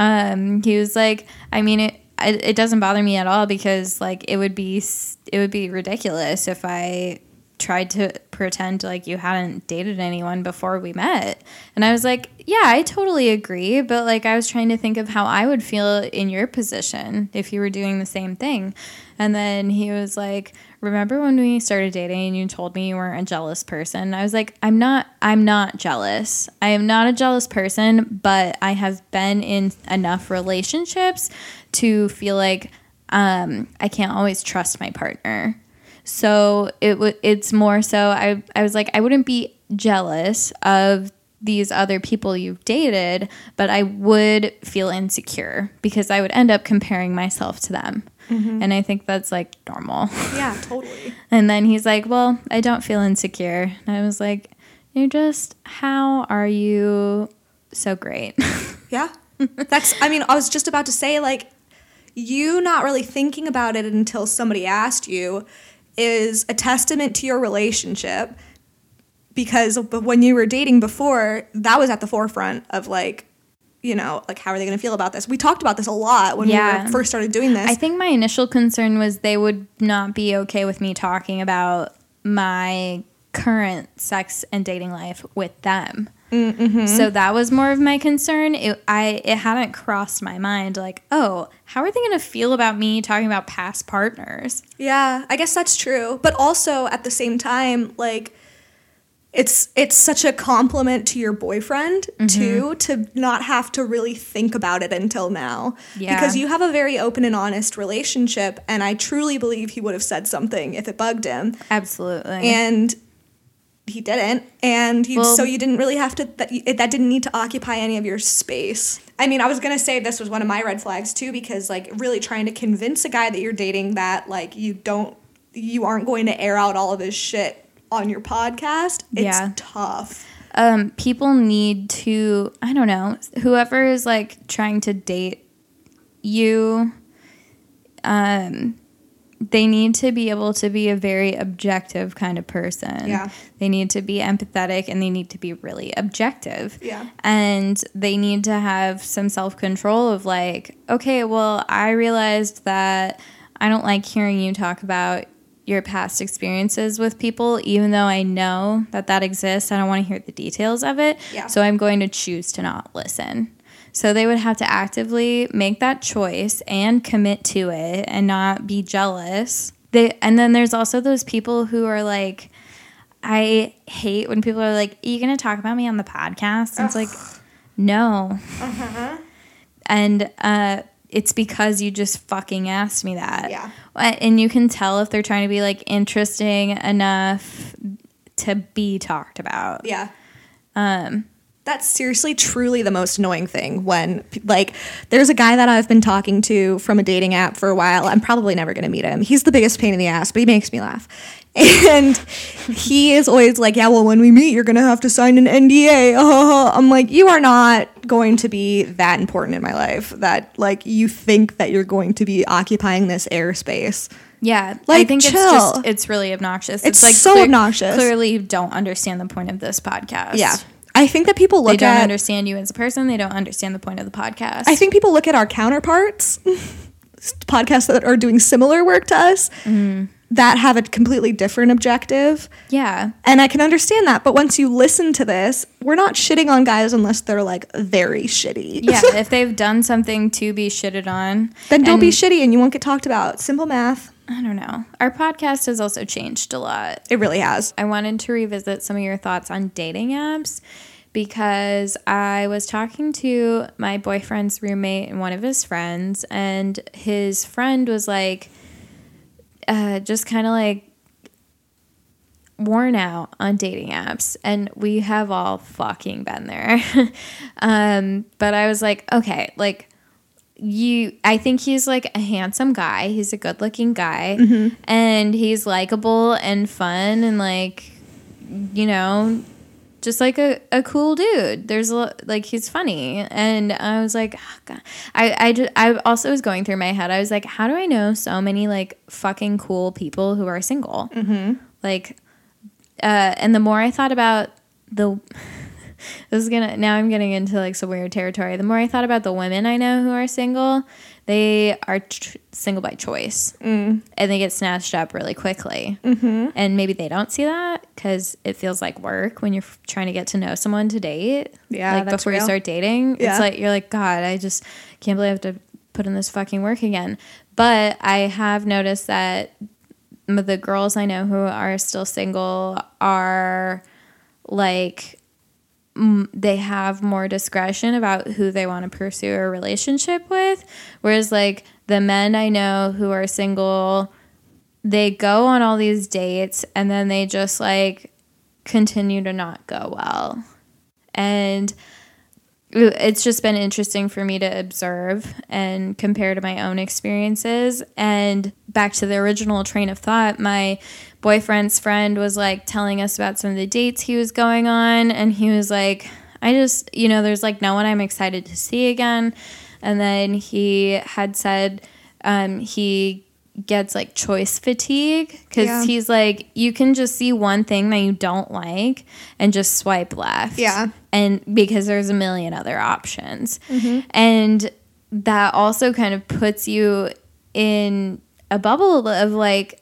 S3: um, he was like, I mean, it, it, it doesn't bother me at all because like it would be, it would be ridiculous if I tried to pretend like you hadn't dated anyone before we met. And I was like, yeah, I totally agree. But like, I was trying to think of how I would feel in your position if you were doing the same thing. And then he was like, remember when we started dating and you told me you weren't a jealous person? And I was like, I'm not, I'm not jealous. I am not a jealous person, but I have been in enough relationships to feel like um, I can't always trust my partner. So it w- it's more so I, I was like, I wouldn't be jealous of these other people you've dated, but I would feel insecure because I would end up comparing myself to them. Mm-hmm. And I think that's like normal.
S2: Yeah, totally.
S3: And then he's like, well, I don't feel insecure. And I was like, you're just, how are you so great?
S2: Yeah. That's, I mean, I was just about to say, like, you not really thinking about it until somebody asked you is a testament to your relationship, because when you were dating before, that was at the forefront of like, you know, like, how are they going to feel about this? We talked about this a lot when
S3: yeah.
S2: we were first started doing this.
S3: I think my initial concern was they would not be okay with me talking about my current sex and dating life with them. Mm-hmm. So that was more of my concern. It, I it hadn't crossed my mind like, oh, how are they going to feel about me talking about past partners?
S2: Yeah, I guess that's true. But also at the same time, like, it's it's such a compliment to your boyfriend, mm-hmm. too, to not have to really think about it until now.
S3: Yeah.
S2: Because you have a very open and honest relationship, and I truly believe he would have said something if it bugged him.
S3: Absolutely.
S2: And he didn't, and you,
S3: well,
S2: so you didn't really have to, that, that didn't need to occupy any of your space. I mean, I was going to say this was one of my red flags, too, because, like, really trying to convince a guy that you're dating that, like, you don't, you aren't going to air out all of his shit on your podcast, it's
S3: yeah.
S2: tough.
S3: Um, people need to, I don't know, whoever is, like, trying to date you, um, they need to be able to be a very objective kind of person.
S2: Yeah.
S3: They need to be empathetic and they need to be really objective.
S2: Yeah.
S3: And they need to have some self-control of like, okay, well, I realized that I don't like hearing you talk about your past experiences with people, even though I know that that exists. I don't want to hear the details of it.
S2: Yeah.
S3: So I'm going to choose to not listen. So they would have to actively make that choice and commit to it and not be jealous. They and then there's also those people who are like, I hate when people are like, are you going to talk about me on the podcast? And it's like, no. Uh-huh. And uh, it's because you just fucking asked me that.
S2: Yeah.
S3: And you can tell if they're trying to be like interesting enough to be talked about.
S2: Yeah. Um, That's seriously truly the most annoying thing when, like, there's a guy that I've been talking to from a dating app for a while. I'm probably never going to meet him. He's the biggest pain in the ass, but he makes me laugh. And he is always like, yeah, well, when we meet, you're going to have to sign an N D A. Uh, I'm like, you are not going to be that important in my life that, like, you think that you're going to be occupying this airspace.
S3: Yeah,
S2: like,
S3: I think
S2: chill.
S3: it's just, it's really obnoxious.
S2: It's,
S3: it's like
S2: so
S3: clear,
S2: obnoxious.
S3: Clearly, you don't understand the point of this podcast.
S2: Yeah. I think that people look
S3: they don't
S2: at...
S3: understand you as a person. They don't understand the point of the podcast.
S2: I think people look at our counterparts, podcasts that are doing similar work to us, mm. that have a completely different objective.
S3: Yeah.
S2: And I can understand that. But once you listen to this, we're not shitting on guys unless they're, like, very shitty.
S3: Yeah, if they've done something to be shitted on.
S2: Then don't be shitty and you won't get talked about. Simple math.
S3: I don't know. Our podcast has also changed a lot.
S2: It really has.
S3: I wanted to revisit some of your thoughts on dating apps because I was talking to my boyfriend's roommate and one of his friends, and his friend was like, uh, just kind of like worn out on dating apps. And we have all fucking been there. um, but I was like, okay, like, You, I think he's like a handsome guy. He's a good looking guy, mm-hmm. and he's likable and fun and like, you know, just like a, a cool dude. There's a, like, he's funny. And I was like, oh, God. I, I, just, I also was going through my head. I was like, how do I know so many like fucking cool people who are single? Mm-hmm. Like, uh, and the more I thought about the, this is gonna, now I'm getting into like some weird territory. The more I thought about the women I know who are single, they are tr- single by choice, mm. and they get snatched up really quickly. Mm-hmm. And maybe they don't see that because it feels like work when you're f- trying to get to know someone to date.
S2: Yeah,
S3: like
S2: that's
S3: before
S2: real.
S3: you start dating,
S2: Yeah.
S3: it's like you're like, God, I just can't believe I have to put in this fucking work again. But I have noticed that the girls I know who are still single are like, they have more discretion about who they want to pursue a relationship with. Whereas like the men I know who are single, they go on all these dates and then they just like continue to not go well. And it's just been interesting for me to observe and compare to my own experiences. And back to the original train of thought, my boyfriend's friend was like telling us about some of the dates he was going on, and he was like, I just, you know, there's like no one I'm excited to see again. And then he had said um, he gets like choice fatigue because
S2: yeah.
S3: he's like, you can just see one thing that you don't like and just swipe left.
S2: Yeah.
S3: And because there's a million other options.
S2: Mm-hmm.
S3: And that also kind of puts you in a bubble of like,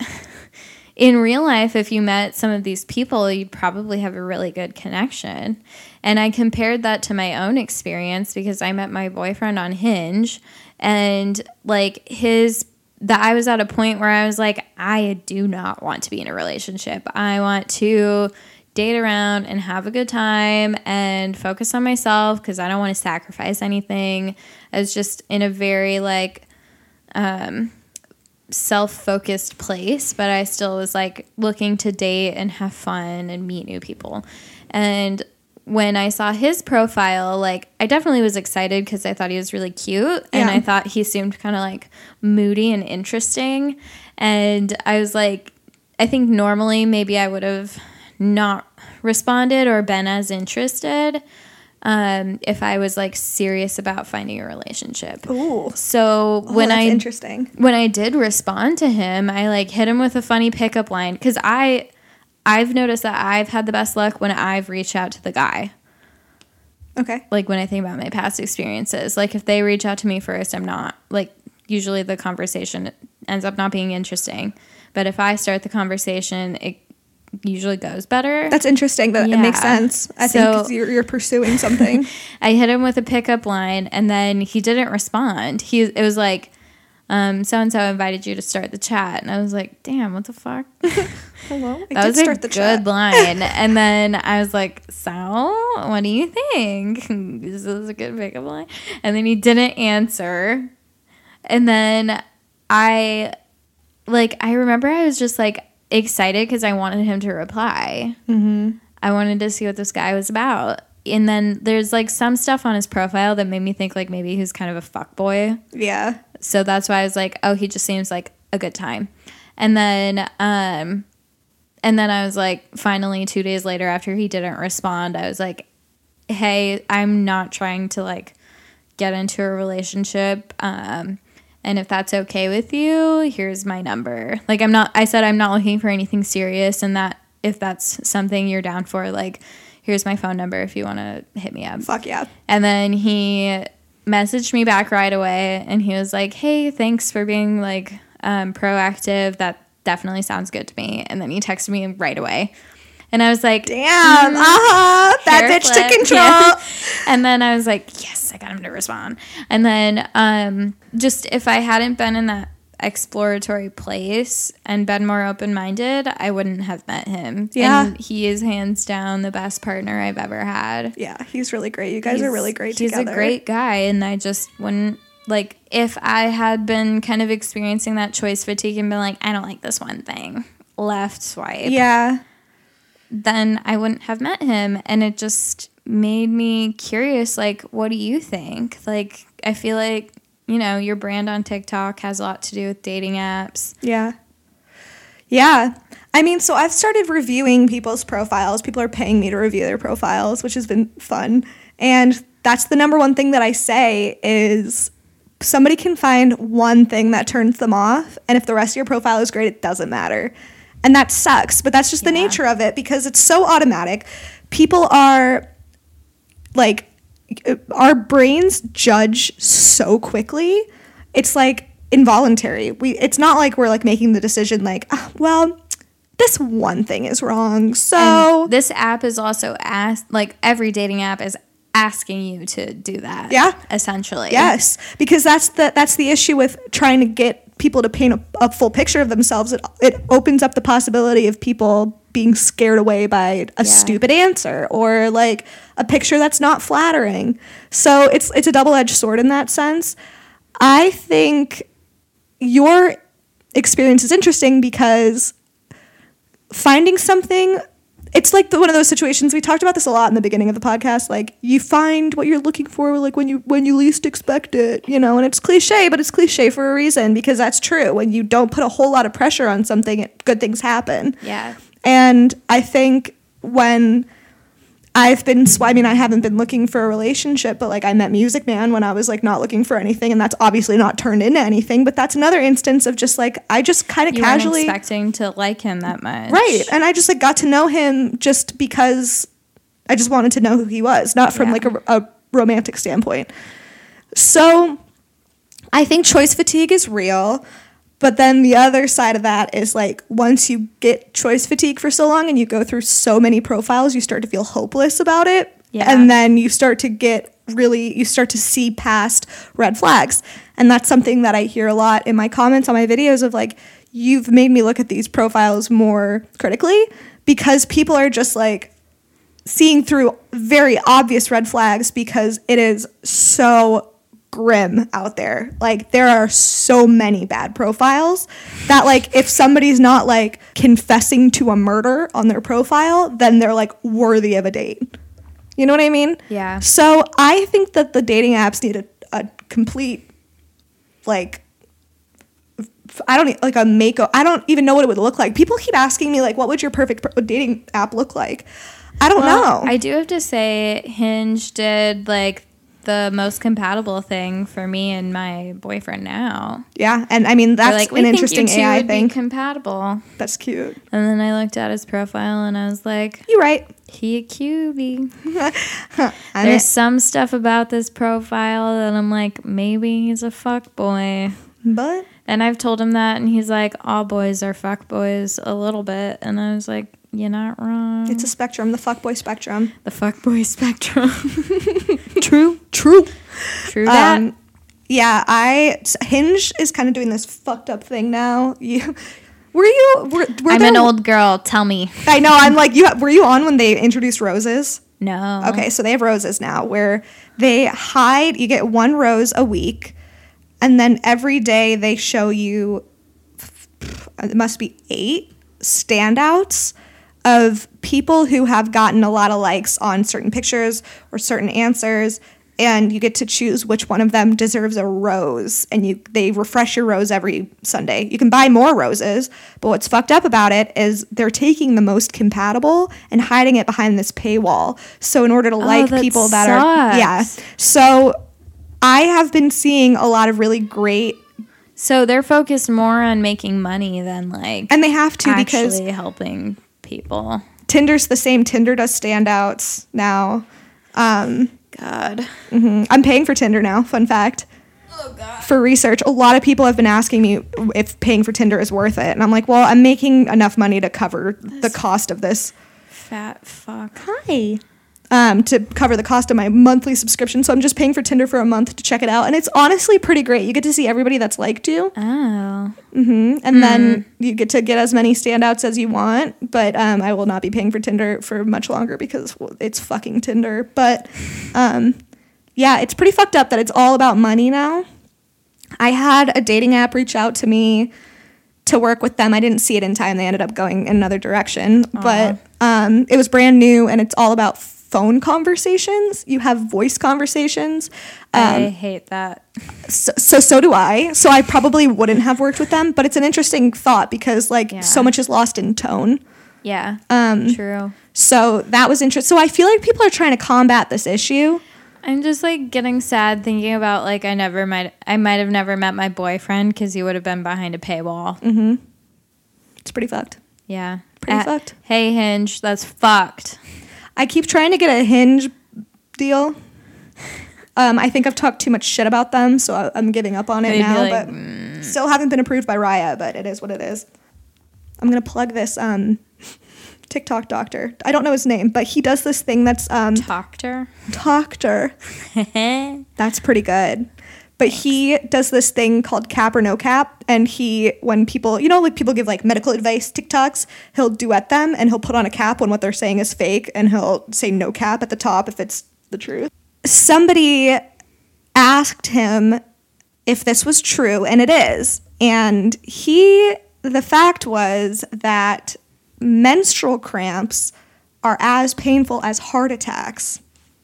S3: in real life, if you met some of these people, you'd probably have a really good connection. And I compared that to my own experience because I met my boyfriend on Hinge, and like his, that I was at a point where I was like, I do not want to be in a relationship. I want to date around and have a good time and focus on myself because I don't want to sacrifice anything. I was just in a very like, um, self-focused place, but I still was like looking to date and have fun and meet new people. And when I saw his profile, like I definitely was excited because I thought he was really cute, and
S2: yeah.
S3: I thought he seemed kind of like moody and interesting. And I was like, I think normally maybe I would have not responded or been as interested. um, if I was like serious about finding a relationship.
S2: Ooh.
S3: So
S2: Oh,
S3: when
S2: that's
S3: I
S2: interesting.
S3: when I did respond to him, I like hit him with a funny pickup line because I I've noticed that I've had the best luck when I've reached out to the guy.
S2: Okay.
S3: Like when I think about my past experiences, like if they reach out to me first, I'm not like usually the conversation ends up not being interesting. But if I start the conversation, it usually goes better.
S2: That's interesting. That
S3: Yeah.
S2: it makes sense. I
S3: So-
S2: think you're, you're pursuing something.
S3: I hit him with a pickup line, and then he didn't respond. He it was like, um, so and so invited you to start the chat, and I was like, damn, what the fuck?
S2: Hello. I
S3: That
S2: did
S3: was a
S2: start the
S3: good
S2: chat.
S3: line. And then I was like, so what do you think? Is this a good pickup line? And then he didn't answer. And then I, like, I remember I was just like excited because I wanted him to reply. Mm-hmm. I wanted to see what this guy was about. And then there's like some stuff on his profile that made me think like maybe he's kind of a fuckboy.
S2: Yeah.
S3: So that's why I was like, oh, he just seems like a good time. And then, um, and then I was like, finally, two days later, after he didn't respond, I was like, hey, I'm not trying to like get into a relationship. Um, and if that's okay with you, here's my number. Like, I'm not, I said, I'm not looking for anything serious. And that if that's something you're down for, like, here's my phone number if you want to hit me up.
S2: Fuck yeah.
S3: And then he messaged me back right away, and he was like, hey, thanks for being like um, proactive. That definitely sounds good to me. And then he texted me right away. And I was like,
S2: Damn.
S3: mm,
S2: Uh-huh. That
S3: hair
S2: bitch took
S3: flip.
S2: control.
S3: Yeah. And then I was like, yes, I got him to respond. And then um, just if I hadn't been in that exploratory place and been more open-minded, I wouldn't have met him.
S2: Yeah.
S3: And he is hands down the best partner I've ever had.
S2: Yeah, he's really great. You guys are
S3: He's-
S2: really great
S3: he's
S2: together.
S3: a great guy, and I just wouldn't, like, if I had been kind of experiencing that choice fatigue and been like, I don't like this one thing, left swipe,
S2: Yeah.
S3: then I wouldn't have met him. And it just made me curious, like, what do you think? Like, I feel like, you know, your brand on TikTok has a lot to do with dating apps.
S2: Yeah. Yeah. I mean, so I've started reviewing people's profiles. People are paying me to review their profiles, which has been fun. And that's the number one thing that I say is somebody can find one thing that turns them off. And if the rest of your profile is great, it doesn't matter. And that sucks. But that's just the
S3: Yeah.
S2: nature of it because it's so automatic. People are like, our brains judge so quickly. It's like involuntary. We it's not like we're like making the decision like, oh, well, this one thing is wrong. So
S3: And this app is also asked, like, every dating app is asking you to do that.
S2: Yeah.
S3: Essentially.
S2: yes, because that's the that's the issue with trying to get people to paint a, a full picture of themselves. It it opens up the possibility of people being scared away by a
S3: Yeah.
S2: stupid answer or like a picture that's not flattering. So it's it's a double-edged sword in that sense. I think your experience is interesting because finding something, it's like the, one of those situations, we talked about this a lot in the beginning of the podcast, like you find what you're looking for like when you when you least expect it, you know, and it's cliche, but it's cliche for a reason because that's true. When you don't put a whole lot of pressure on something, it, good things happen.
S3: Yeah.
S2: And I think when I've been, I mean, I haven't been looking for a relationship, but like I met Music Man when I was like not looking for anything, and that's obviously not turned into anything, but that's another instance of just like, I just kind of
S3: You
S2: casually.
S3: weren't expecting to like him that much.
S2: Right. And I just like got to know him just because I just wanted to know who he was, not from
S3: Yeah.
S2: like a, a romantic standpoint. So I think choice fatigue is real. But then the other side of that is like once you get choice fatigue for so long and you go through so many profiles, you start to feel hopeless about it.
S3: Yeah.
S2: And then you start to get really, you start to see past red flags. And that's something that I hear a lot in my comments on my videos of like, you've made me look at these profiles more critically because people are just like seeing through very obvious red flags because it is so grim out there. Like there are so many bad profiles that like if somebody's not like confessing to a murder on their profile, then they're like worthy of a date. You know what I mean?
S3: Yeah.
S2: So I think that the dating apps need a, a complete like I don't like a make I don't even know what it would look like. People keep asking me like what would your perfect dating app look like? I don't
S3: Well,
S2: know.
S3: I do have to say, Hinge did like the most compatible thing for me and my boyfriend now.
S2: Yeah, and I mean,
S3: They're
S2: that's
S3: like, we
S2: an
S3: think
S2: interesting
S3: you two
S2: A I
S3: would
S2: thing.
S3: be compatible.
S2: That's cute.
S3: And then I looked at his profile and I was like,
S2: You're right.
S3: he a cutie.
S2: I
S3: There's
S2: mean,
S3: some stuff about this profile that I'm like, maybe he's a fuck boy.
S2: but
S3: And I've told him that, and he's like, all boys are fuck boys a little bit. And I was like, you're not wrong.
S2: it's a spectrum, the fuckboy spectrum.
S3: The fuck boy spectrum.
S2: True, true.
S3: True that.
S2: Um, yeah, I Hinge is kind of doing this fucked up thing now. You were you? Were, were
S3: I'm
S2: there,
S3: an old girl. Tell me.
S2: I know. I'm like you. Were you on when they introduced roses?
S3: No.
S2: Okay, so they have roses now where they hide. You get one rose a week, and then every day they show you. It must be eight standouts of people who have gotten a lot of likes on certain pictures or certain answers, and you get to choose which one of them deserves a rose, and you they refresh your rose every Sunday. You can buy more roses, but what's fucked up about it is they're taking the most compatible and hiding it behind this paywall. So in order to like
S3: that
S2: people that are yeah.
S3: sucks.
S2: So I have been seeing a lot of really great,
S3: So they're focused more on making money than like
S2: and they have to because
S3: actually helping people.
S2: Tinder's the same. Tinder does standouts now. Um,
S3: God.
S2: I'm paying for Tinder now. Fun fact.
S3: Oh God.
S2: For research, a lot of people have been asking me if paying for Tinder is worth it, and I'm like, well, I'm making enough money to cover the cost of this.
S3: Fat fuck.
S2: Hi. Um, to cover the cost of my monthly subscription, so I'm just paying for Tinder for a month to check it out, and it's honestly pretty great. You get to see everybody that's liked you,
S3: Oh.
S2: and then you get to get as many standouts as you want. But um, I will not be paying for Tinder for much longer because well, it's fucking Tinder. But um, yeah, it's pretty fucked up that it's all about money now. I had a dating app reach out to me to work with them. I didn't see it in time. They ended up going in another direction, but um, it was brand new, and it's all about phone conversations. You have voice conversations.
S3: I
S2: Um,
S3: hate that.
S2: so, so so do I. So I probably wouldn't have worked with them, but it's an interesting thought because like
S3: Yeah.
S2: so much is lost in tone.
S3: Yeah.
S2: Um,
S3: True.
S2: So that was interesting. So I feel like people are trying to combat this issue.
S3: I'm just like getting sad thinking about like I never might I might have never met my boyfriend because he would have been behind a paywall.
S2: Mm. It's pretty fucked.
S3: Yeah.
S2: Pretty
S3: Uh,
S2: fucked.
S3: Hey Hinge, that's fucked.
S2: I keep trying to get a Hinge deal. Um, I think I've talked too much shit about them, so I, I'm giving up on it
S3: They'd be
S2: now.
S3: like,
S2: but still haven't been approved by Raya, but it is what it is. I'm gonna plug this um, TikTok doctor. I don't know his name, but he does this thing that's um,
S3: Doctor.
S2: doctor. That's pretty good. But he does this thing called cap or no cap, and he, when people, you know, like people give like medical advice TikToks, he'll duet them and he'll put on a cap when what they're saying is fake, and he'll say no cap at the top if it's the truth. Somebody asked him if this was true, and it is. And he, the fact was that menstrual cramps are as painful as heart attacks.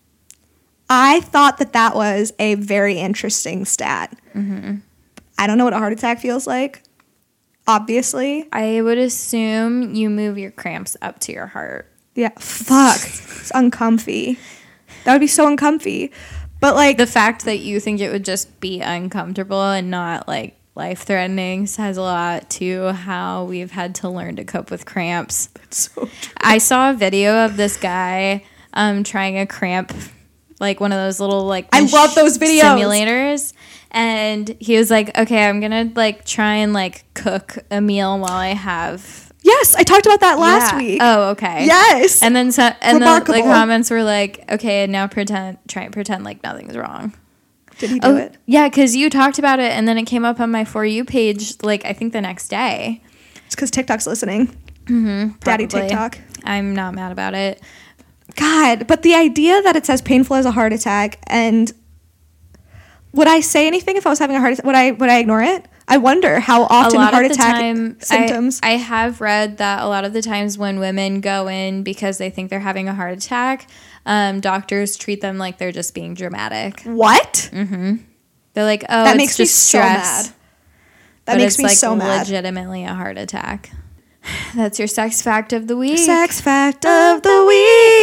S2: I thought that that was a very interesting stat. Mm-hmm. I don't know what a heart attack feels like, obviously.
S3: I would assume you move your cramps up to your heart.
S2: Yeah, fuck. It's uncomfy. That would be so uncomfy. But like
S3: The fact that you think it would just be uncomfortable and not like life-threatening says a lot to how we've had to learn to cope with cramps.
S2: so true.
S3: I saw a video of this guy um, trying a cramp, like one of those little like
S2: I love those videos.
S3: simulators, and he was like, "Okay, I'm gonna like try and like cook a meal while I have."
S2: Yes, I talked about that last
S3: Yeah.
S2: week.
S3: Oh, okay.
S2: Yes.
S3: And then so, and the
S2: Remarkable.
S3: like comments were like, "Okay, now pretend, try and pretend like nothing's wrong."
S2: Did he do it?
S3: Yeah, because you talked about it, and then it came up on my For You page, like I think the next day.
S2: It's because TikTok's listening. Mm-hmm, Daddy
S3: Probably.
S2: TikTok.
S3: I'm not mad about it.
S2: God, but the idea that it's as painful as a heart attack, and would I say anything if I was having a heart attack? Would I would I ignore it? I wonder how often
S3: a lot
S2: heart
S3: of the
S2: attack
S3: time,
S2: symptoms.
S3: I, I have read that a lot of the times when women go in because they think they're having a heart attack, um, doctors treat them like they're just being dramatic.
S2: what?
S3: They're like, oh,
S2: That
S3: it's
S2: makes me
S3: just
S2: so
S3: stress.
S2: mad. That
S3: But
S2: makes
S3: it's
S2: me
S3: like
S2: so mad.
S3: legitimately a heart attack. That's your sex fact of the week.
S2: Sex fact of the week.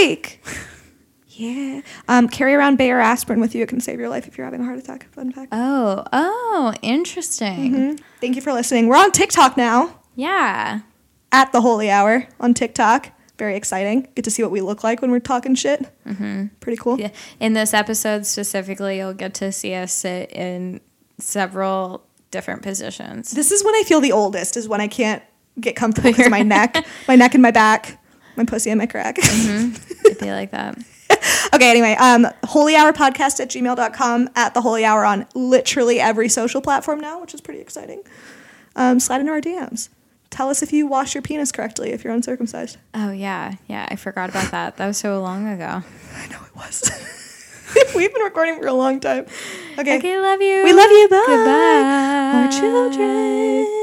S2: week. Yeah. Um, carry around Bayer aspirin with you. It can save your life if you're having a heart attack. Fun fact.
S3: Oh, oh, interesting.
S2: Mm-hmm. Thank you for listening. We're on TikTok now.
S3: Yeah.
S2: At the Holy Hour on TikTok. Very exciting. Get to see what we look like when we're talking shit.
S3: Mm-hmm.
S2: Pretty cool.
S3: Yeah. In this episode specifically, you'll get to see us sit in several different positions.
S2: This is when I feel the oldest, is when I can't get comfortable because of my neck. My neck and my back. My pussy and my crack.
S3: Mm-hmm. It'd be like that.
S2: Okay, anyway, um, holy hour podcast at gmail dot com, at the Holy Hour on literally every social platform now, which is pretty exciting. Um, slide into our D Ms. Tell us if you wash your penis correctly if you're uncircumcised.
S3: Oh, yeah. Yeah, I forgot about that. That was so long ago.
S2: I know it was. We've been recording for a long time. Okay.
S3: Okay, love you.
S2: We love you. Bye.
S3: Goodbye.
S2: Our children.